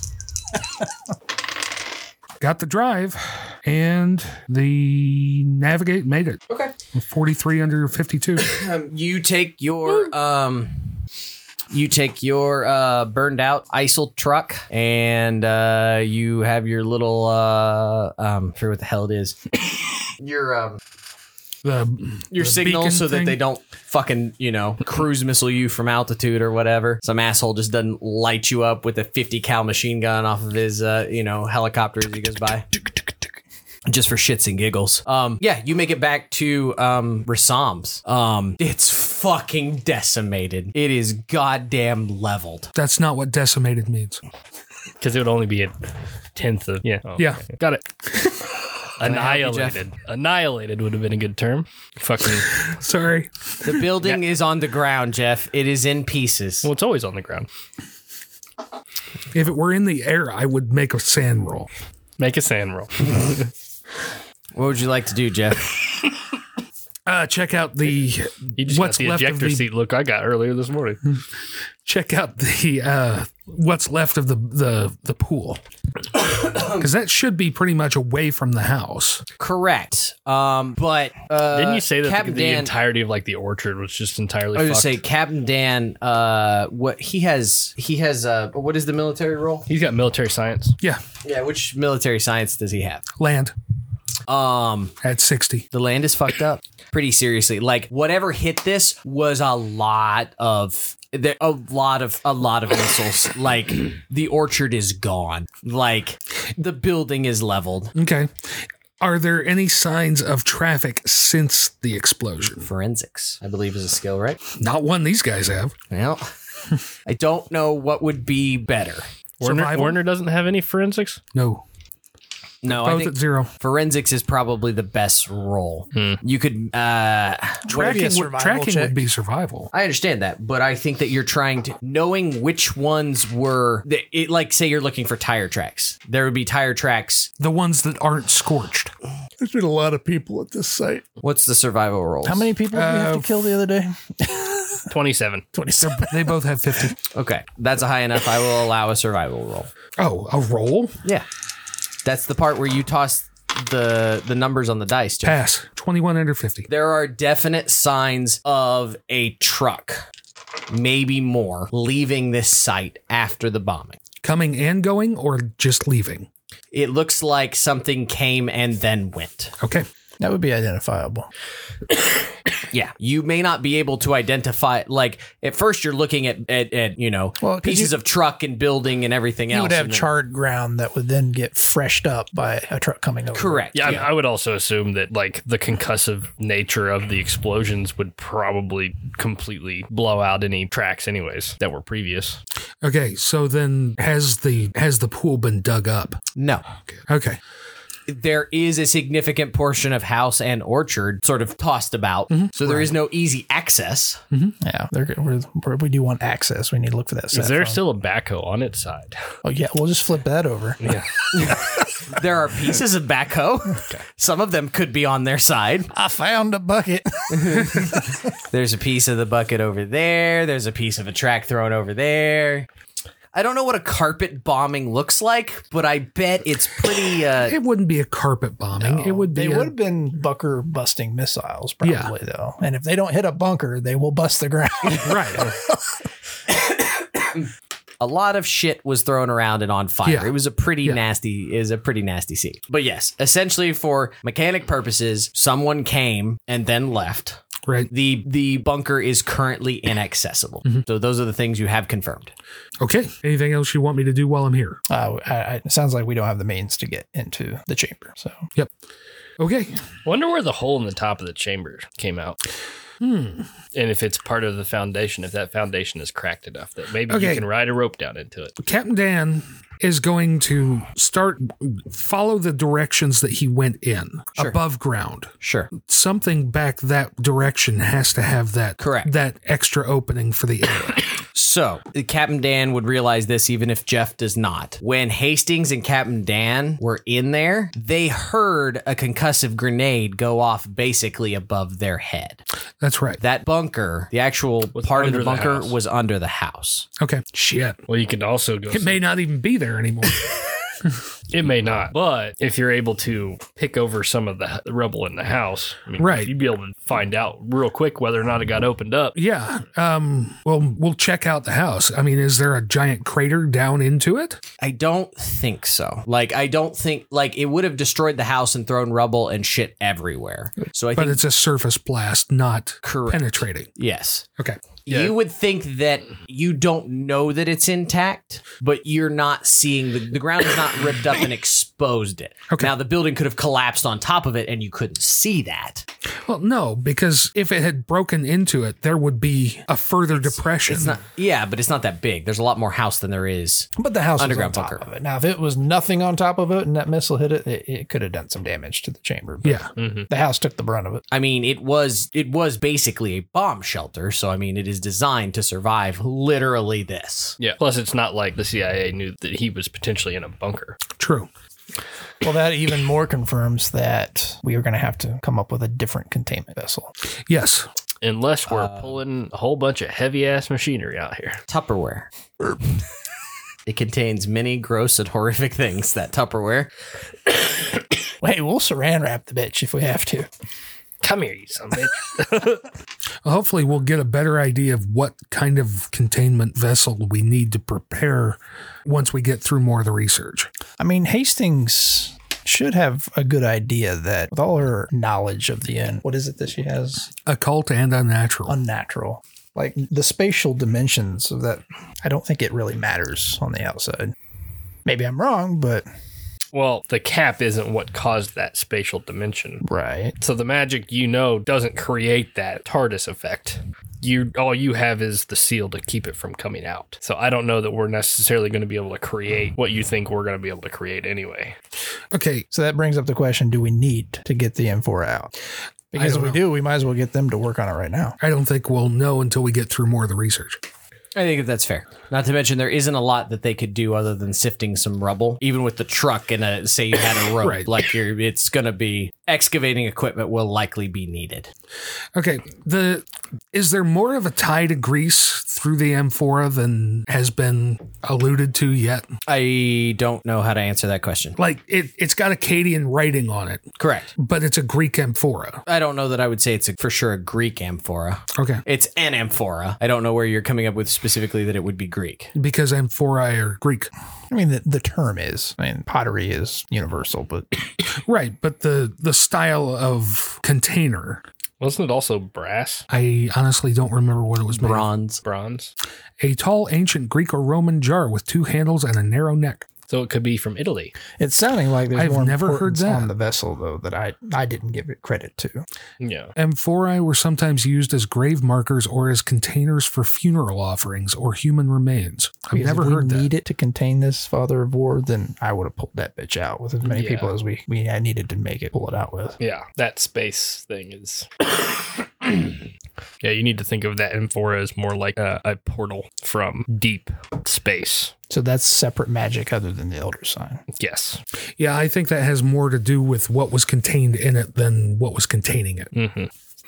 Got the drive, and the navigate made it. Okay. forty-three under fifty-two. Um, you take your um, you take your uh burned out I S I L truck, and uh, you have your little uh um, I forget what the hell it is. your um. The, Your the signal beacon so that thing. they don't fucking, you know, cruise missile you from altitude or whatever. Some asshole just doesn't light you up with a fifty cal machine gun off of his, uh, you know, helicopter as he goes by. Just for shits and giggles. Um, yeah, you make it back to um, Rasam's. Um, it's fucking decimated. It is goddamn leveled. That's not what decimated means. Because it would only be a tenth of. Yeah. Oh, Yeah. okay. Got it. I help you, Jeff? Annihilated. Annihilated would have been a good term. Fucking. Sorry. The building is on the ground, Jeff. It is in pieces. Well, it's always on the ground. If it were in the air, I would make a sand roll. Make a sand roll. What would you like to do, Jeff? Uh, check out the You just what's got the left of ejector the seat look I got earlier this morning. check out the uh, what's left of the the the pool, because that should be pretty much away from the house. Correct. Um, but uh, Didn't you say that Captain the, the Dan, entirety of like the orchard was just entirely I was fucked? gonna say Captain Dan. Uh, what he has, he has. Uh, what is the military role? He's got military science. Yeah, Yeah, which military science does he have? land Um, at sixty. the land is fucked up pretty seriously. Like whatever hit this was a lot of there, a lot of a lot of missiles. Like the orchard is gone. Like the building is leveled. Okay. Are there any signs of traffic since the explosion? Forensics, I believe, is a skill, right? Not one these guys have. Well, I don't know what would be better. Warner, Survival? Warner doesn't have any forensics. No, No, I both think at zero. forensics is probably the best role. You could. Uh, Tracking, would, survival tracking check. would be survival. I understand that, but I think that you're trying to knowing which ones were. the- It, like, say you're looking for tire tracks. There would be tire tracks. The ones that aren't scorched. There's been a lot of people at this site. What's the survival rolls? How many people did we have Uh, to kill the other day? Twenty-seven. They're- they both have fifty. Okay, that's a high enough. I will allow a survival roll. Oh, a roll? Yeah, that's the part where you toss the the numbers on the dice. Jeff. Pass. twenty-one under fifty. There are definite signs of a truck, maybe more, leaving this site after the bombing. Coming and going or just leaving? It looks like something came and then went. Okay. That would be identifiable. Yeah, you may not be able to identify. Like at first, you're looking at at, at you know Well, 'cause pieces you- of truck and building and everything You else. would have and then- charred ground that would then get freshed up by a truck coming over. Correct. Yeah, I, mean, I would also assume that like the concussive nature of the explosions would probably completely blow out any tracks, anyways, that were previous. Okay, so then has the has the pool been dug up? No. Okay. There is a significant portion of house and orchard sort of tossed about, so there is no easy access. Yeah, they're, we're, we're, we do want access. We need to look for that. Is there saffron. still a backhoe on its side? Oh yeah, we'll just flip that over. Yeah. There are pieces of backhoe. Some of them could be on their side. I found a bucket. There's a piece of the bucket over there. There's a piece of a track thrown over there. I don't know what a carpet bombing looks like, but I bet it's pretty. Uh, It wouldn't be a carpet bombing. it would be They a, would have been bunker busting missiles, probably though. And if they don't hit a bunker, they will bust the ground. right. a lot of shit was thrown around and on fire. Yeah. It was a pretty Yeah. nasty. Is a pretty nasty scene. But yes, essentially for mechanic purposes, someone came and then left. Right. The the bunker is currently inaccessible. So those are the things you have confirmed. Okay. Anything else you want me to do while I'm here? Uh, I, I, it sounds like we don't have the means to get into the chamber. So Yep. Okay. Wonder where the hole in the top of the chamber came out. Hmm. And if it's part of the foundation, if that foundation is cracked enough that maybe Okay. you can ride a rope down into it. Captain Dan is going to start follow the directions that he went in Sure. above ground. Sure. Something back that direction has to have that Correct. that extra opening for the air. So Captain Dan would realize this even if Jeff does not. When Hastings and Captain Dan were in there, they heard a concussive grenade go off basically above their head. That's right. That bunker, the actual Was part of under the the bunker house. was under the house. Okay. Shit. Well, you can also go. It may not even be there anymore. It may not, but if you're able to pick over some of the rubble in the house, I mean, Right. you'd be able to find out real quick whether or not it got opened up. Yeah. Um. Well, we'll check out the house. I mean, is there a giant crater down into it? I don't think so. Like, I don't think, like, it would have destroyed the house and thrown rubble and shit everywhere. So I But think, it's a surface blast, not Correct. penetrating. yes. Okay. Yeah. You would think that you don't know that it's intact, but you're not seeing the, the ground is not ripped up and exposed it. Okay. Now, the building could have collapsed on top of it and you couldn't see that. Well, no, because if it had broken into it, there would be a further depression. It's not, yeah, but it's not that big. There's a lot more house than there is. But the house Underground was on top bunker. of it. Now, if it was nothing on top of it and that missile hit it, it, it could have done some damage to the chamber. But Yeah. the house took the brunt of it. I mean, it was it was basically a bomb shelter, so I mean, it is designed to survive literally this. Yeah. Plus, it's not like the C I A knew that he was potentially in a bunker. True. Well, that even more confirms that we are going to have to come up with a different containment vessel. Yes. Unless we're pulling a whole bunch of heavy ass machinery out here. Tupperware. It contains many gross and horrific things, that Tupperware. Hey, we'll saran wrap the bitch if we have to. Come here, you son of a bitch. Hopefully, we'll get a better idea of what kind of containment vessel we need to prepare once we get through more of the research. I mean, Hastings should have a good idea that with all her knowledge of the end, what is it that she has? Occult and unnatural. Unnatural. Like the spatial dimensions of that, I don't think it really matters on the outside. Maybe I'm wrong, but Well, the cap isn't what caused that spatial dimension. right. So the magic you know doesn't create that TARDIS effect. You all you have is the seal to keep it from coming out. So I don't know that we're necessarily going to be able to create what you think we're going to be able to create anyway. Okay. So that brings up the question, do we need to get the M four out? Because if don't we know. do, we might as well get them to work on it right now. I don't think we'll know until we get through more of the research. I think that that's fair. Not to mention, there isn't a lot that they could do other than sifting some rubble. Even with the truck and a, say you had a rope, Right. like you're, it's going to be excavating equipment will likely be needed. Okay. The is there more of a tie to Greece through the Amphora than has been alluded to yet? I don't know how to answer that question. Like it, it's got Akkadian writing on it, Correct. but it's a Greek amphora. I don't know that I would say it's a, for sure a Greek amphora. Okay. It's an amphora. I don't know where you're coming up with specifically that it would be Greek. Because amphorae are Greek. I mean, the, the term is, I mean, pottery is universal, but Right. But the, the the style of container. Wasn't it also brass? I honestly don't remember what it was made of. Bronze. Bronze? A tall, ancient Greek or Roman jar with two handles and a narrow neck. So it could be from Italy. It's sounding like there's I've more never heard importance that. on the vessel, though, that I, I didn't give it credit to. Yeah. Amphorae were sometimes used as grave markers or as containers for funeral offerings or human remains. I've Because never if we heard that. need it to contain this Father of War, then I would have pulled that bitch out with as many Yeah. people as we, we I needed to make it pull it out with. Yeah. That space thing is. Yeah, you need to think of that amphora as more like a, a portal from deep space. So that's separate magic other than the Elder Sign. Yes. Yeah, I think that has more to do with what was contained in it than what was containing it. Mm-hmm.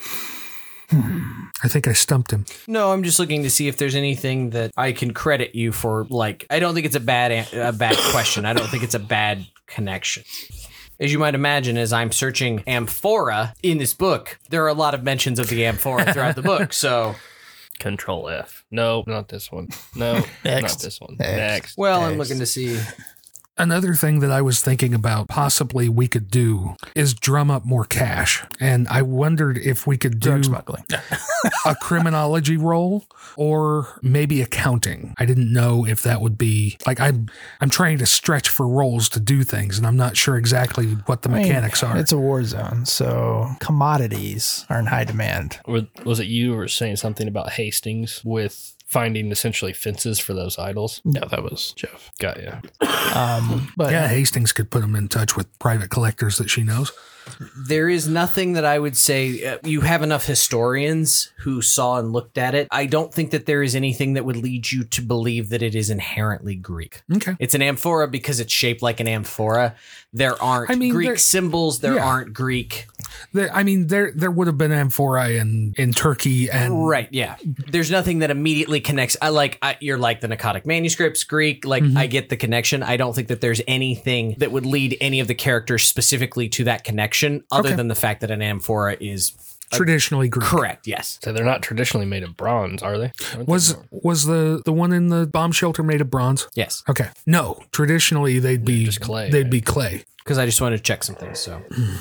I think I stumped him. No, I'm just looking to see if there's anything that I can credit you for. Like, I don't think it's a bad a bad question. I don't think it's a bad connection. As you might imagine, as I'm searching amphora in this book, there are a lot of mentions of the amphora throughout the book. So, Control F. No, not this one. No, Next. not this one. Next. Next. well, I'm Next. looking to see. Another thing that I was thinking about possibly we could do is drum up more cash. And I wondered if we could do Drug smuggling. a criminology role or maybe accounting. I didn't know if that would be like I'm I'm trying to stretch for roles to do things and I'm not sure exactly what the I mean, mechanics are. It's a war zone, so commodities are in high demand. Was, was it you who were saying something about Hastings with finding essentially fences for those idols? No, that was Jeff. Got ya. Um, but Yeah, Hastings could put them in touch with private collectors that she knows. There is nothing that I would say. Uh, you have enough historians who saw and looked at it. I don't think that there is anything that would lead you to believe that it is inherently Greek. Okay. It's an amphora because it's shaped like an amphora. There aren't I mean, Greek there- symbols. There yeah. aren't Greek. There, I mean, there there would have been amphorae in, in Turkey and Right, yeah. There's nothing that immediately connects. I like, I, you're like the Narcotic Manuscripts, Greek. Like, I get the connection. I don't think that there's anything that would lead any of the characters specifically to that connection other Okay. than the fact that an amphora is traditionally Greek. correct, yes. So they're not traditionally made of bronze, are they? Aren't they Was bronze? was the, the one in the bomb shelter made of bronze? Yes. Okay. No, traditionally they'd be just clay, They'd right? be clay. Because I just wanted to check some things, so.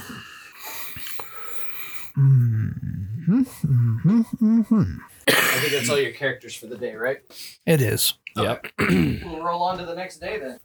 I think that's all your characters for the day, right? it is. Yep. We'll roll on to the next day then.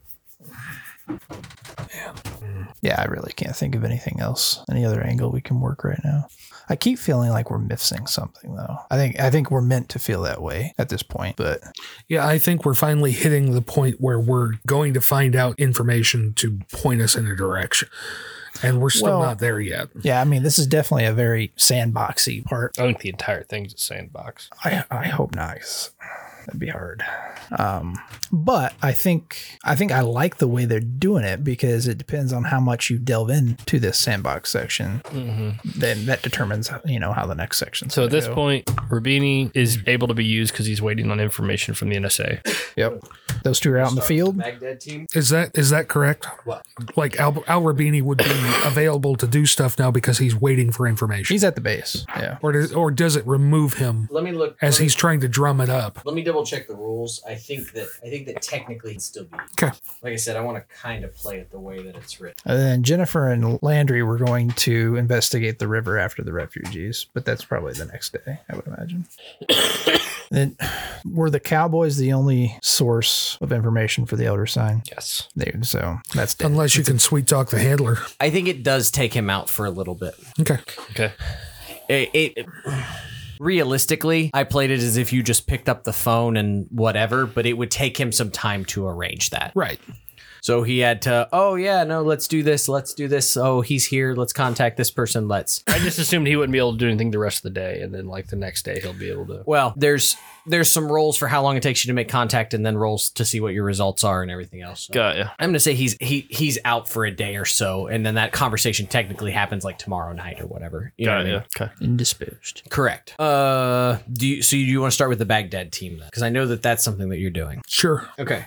Yeah, I really can't think of anything else, any other angle we can work right now. I keep feeling like we're missing something, though. I think I think we're meant to feel that way at this point, but Yeah, I think we're finally hitting the point where we're going to find out information to point us in a direction. And we're still Well- not there yet. yeah, I mean, this is definitely a very sandboxy part. I think the entire thing's a sandbox. I I hope not. 'Cause that'd be hard. Um, but I think I think I like the way they're doing it because it depends on how much you delve into this sandbox section. Then that determines you know how the next section. So at this point, Rubini is able to be used because he's waiting on information from the N S A. yep, those two are out in the field. Baghdad team? Is that is that correct? What? Like Al, Al Rabini would be available to do stuff now because he's waiting for information. He's at the base. Yeah. or does, or does it remove him Let me look. as let me- he's trying to drum it up? Let me double check the rules. I think that I think that technically it'd still be. Okay. Like I said, I want to kind of play it the way that it's written. And then Jennifer and Landry were going to investigate the river after the refugees, but that's probably the next day, I would imagine. Then were the Cowboys the only source of information for the Elder Sign? Yes. They, so that's dead. Unless you can sweet talk the handler. I think it does take him out for a little bit. Okay. Okay. It, it realistically, I played it as if you just picked up the phone and whatever, but it would take him some time to arrange that. Right. So he had to, oh yeah, no, let's do this, let's do this. Oh, he's here, let's contact this person, let's. I just assumed he wouldn't be able to do anything the rest of the day, and then like the next day he'll be able to. Well, there's there's some rolls for how long it takes you to make contact, and then rolls to see what your results are and everything else. So Got ya. I'm gonna say he's he he's out for a day or so, and then that conversation technically happens like tomorrow night or whatever. You know what I mean? Okay. Indisposed. Correct. Uh, do you so you want to start with the Baghdad team then? Because I know that that's something that you're doing. Sure. Okay.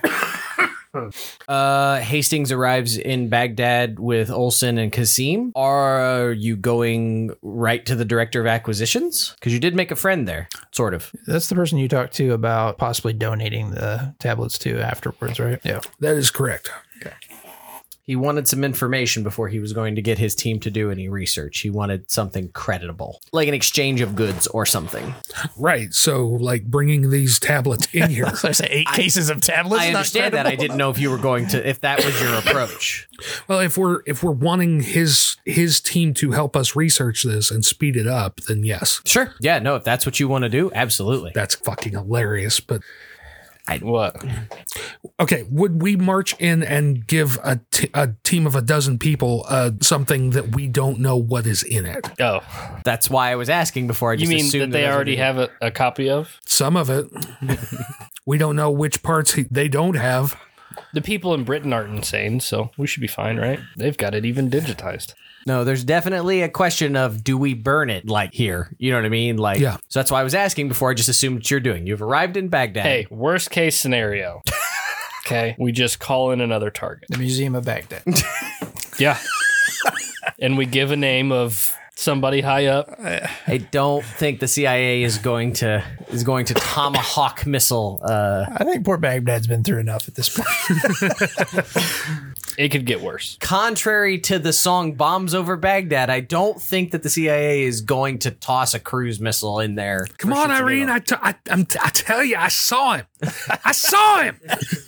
Uh, Hastings arrives in Baghdad with Olson and Kasim. Are you going right to the director of acquisitions? Because you did make a friend there, sort of. That's the person you talked to about possibly donating the tablets to afterwards, right? Yeah. That is correct. He wanted some information before he was going to get his team to do any research. He wanted something credible, like an exchange of goods or something. Right. So, like bringing these tablets in here. So I say eight cases of tablets. I not understand that. I credible? didn't know if you were going to, if that was your approach. Well, if we're if we're wanting his his team to help us research this and speed it up, then yes, Sure. Yeah, no, if that's what you want to do, absolutely. that's fucking hilarious. But What? okay, would we march in and give a, t- a team of a dozen people uh, something that we don't know what is in it? Oh, That's why I was asking before. I you just mean assumed that they those already would be- have a, a copy of? Some of it. We don't know which parts he, they don't have. The people in Britain aren't insane, so we should be fine, right? They've got it even digitized. No, there's definitely a question of do we burn it like here? You know what I mean? Like, Yeah. So that's why I was asking before. I just assumed what you're doing. You've arrived in Baghdad. Hey, worst case scenario. Okay, we just call in another target. The Museum of Baghdad. Yeah. And we give a name of somebody high up. I don't think the C I A is going to is going to tomahawk missile. Uh, I think poor Baghdad's been through enough at this point. It could get worse. contrary to the song "Bombs Over Baghdad," I don't think that the C I A is going to toss a cruise missile in there. Come for on, shits and Irene. giggles. I, t- I, I'm t- I tell you, I saw him. I saw him.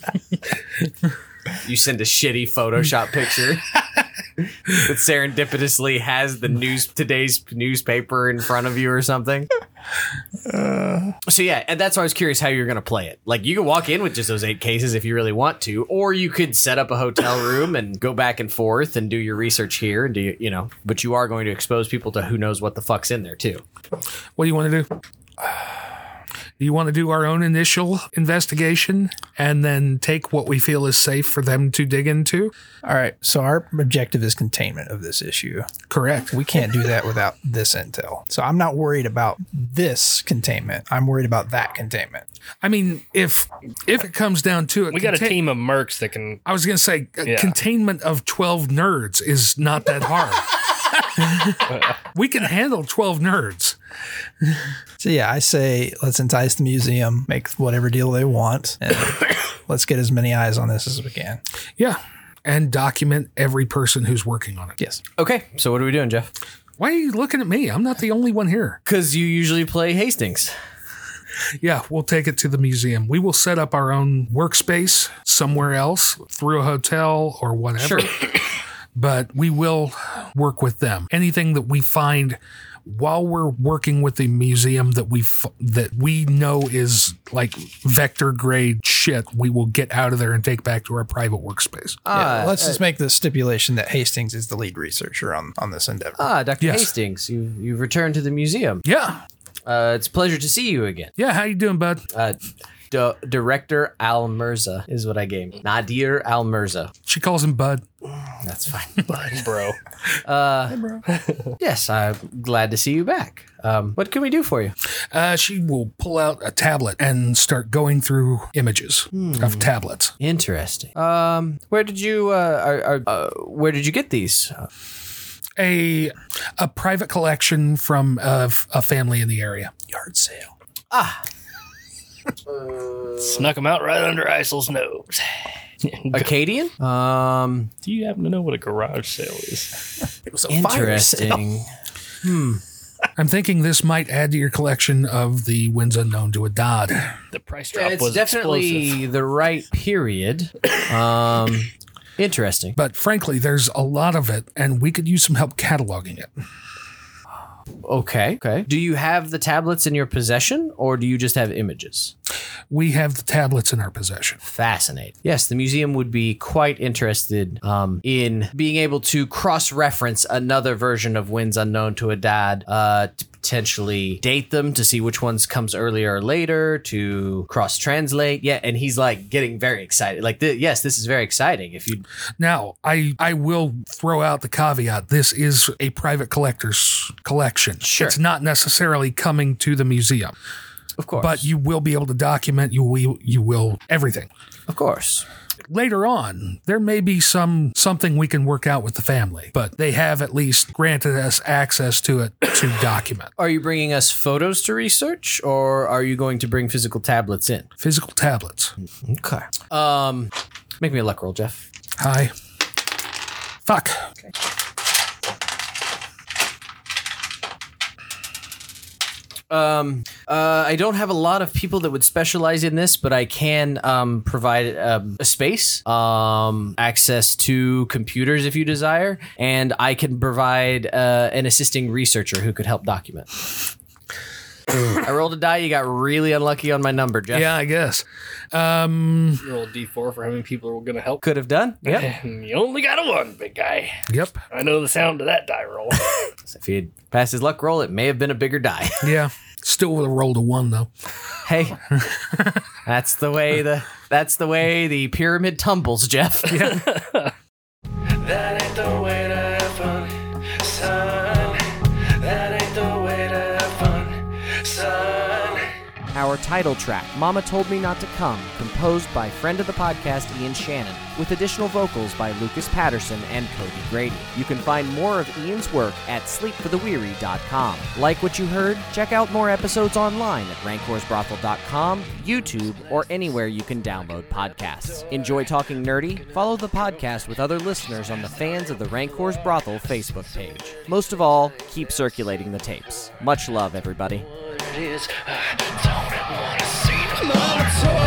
You send a shitty Photoshop picture that serendipitously has the news today's newspaper in front of you or something. Uh, so yeah, and that's why I was curious how you're going to play it. Like you can walk in with just those eight cases if you really want to, or you could set up a hotel room and go back and forth and do your research here and do you, you know. But you are going to expose people to who knows what the fuck's in there too. What do you want to do? Do you want to do our own initial investigation and then take what we feel is safe for them to dig into? All right. So our objective is containment of this issue. Correct. We can't do that without this intel. So I'm not worried about this containment. I'm worried about that containment. I mean, if if it comes down to it, We got a contain- team of mercs that can. I was going to say uh, Yeah. containment of twelve nerds is not that hard. We can handle twelve nerds. So yeah, I say let's entice the museum, make whatever deal they want, and let's get as many eyes on this as we can. Yeah. And document every person who's working on it. Yes. Okay, so what are we doing, Jeff? Why are you looking at me? I'm not the only one here. Because you usually play Hastings. Yeah, we'll take it to the museum. We will set up our own workspace somewhere else through a hotel or whatever. Sure. But we will work with them. Anything that we find while we're working with the museum that we f- that we know is like vector grade shit, we will get out of there and take back to our private workspace. Yeah, let's just make the stipulation that Hastings is the lead researcher on, on this endeavor. Ah, Doctor Yes. Hastings, you you've returned to the museum. Yeah. Uh, it's a pleasure to see you again. Yeah, how you doing, bud? Uh, D- Director Al Mirza is what I gave. Nadir Al Mirza. She calls him Bud. That's fine. Bro. Yes, I'm glad to see you back. Um, what can we do for you? Uh, she will pull out a tablet and start going through images of tablets. Interesting. Um, where did you uh, are, are, uh where did you get these? Uh, A a private collection from a, a family in the area. Yard sale. Snuck him out right under Isil's nose. Acadian? Um, Do you happen to know what a garage sale is? It was a fire sale. interesting. I'm thinking this might add to your collection of the winds unknown to a Dodd. The price drop It's was definitely explosive. the right period. Um, interesting. But frankly, there's a lot of it, and we could use some help cataloging it. Okay. Okay. Do you have the tablets in your possession, or do you just have images? We have the tablets in our possession. Fascinating. Yes, the museum would be quite interested um, in being able to cross-reference another version of Winds Unknown to a Dad, uh, to potentially date them to see which ones comes earlier or later, to cross-translate. Yeah, and he's like getting very excited. Like, th- yes, this is very exciting. If you, Now, I, I will throw out the caveat. This is a private collector's collection. Sure. It's not necessarily coming to the museum, of course, but you will be able to document, you will, you will everything. of course. Later on, there may be some something we can work out with the family, but they have at least granted us access to it to document. Are you bringing us photos to research, or are you going to bring physical tablets in? Physical tablets. Okay. Um, make me a luck roll, Jeff. Hi. Fuck. Um, uh, I don't have a lot of people that would specialize in this, but I can um, provide um, a space, um, access to computers if you desire, and I can provide uh, an assisting researcher who could help document. I rolled a die. You got really unlucky on my number, Jeff. Yeah, I guess. Um, Roll D four for how many people are going to help. Could have done. Yep. And you only got a one, big guy. yep. I know the sound of that die roll. If he had passed his luck roll, it may have been a bigger die. Yeah. Still would have rolled a one though. Hey, that's the way the that's the way the pyramid tumbles, Jeff. That ain't the way to have fun, son. That ain't the way to have fun, son. Our title track, Mama Told Me Not to Come, composed by friend of the podcast Ian Shannon, with additional vocals by Lucas Patterson and Cody Grady. You can find more of Ian's work at sleep for the weary dot com. Like what you heard? Check out more episodes online at rancors brothel dot com, YouTube, or anywhere you can download podcasts. Enjoy talking nerdy? Follow the podcast with other listeners on the Fans of the Rancors Brothel Facebook page. Most of all, keep circulating the tapes. Much love, everybody. It is, I don't wanna see no more.